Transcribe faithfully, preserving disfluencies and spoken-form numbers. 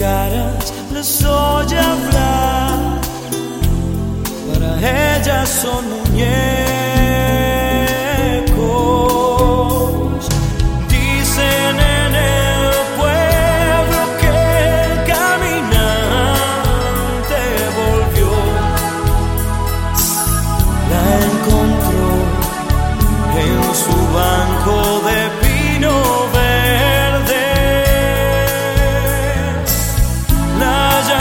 caras les oye hablar, para ellas son muñecas.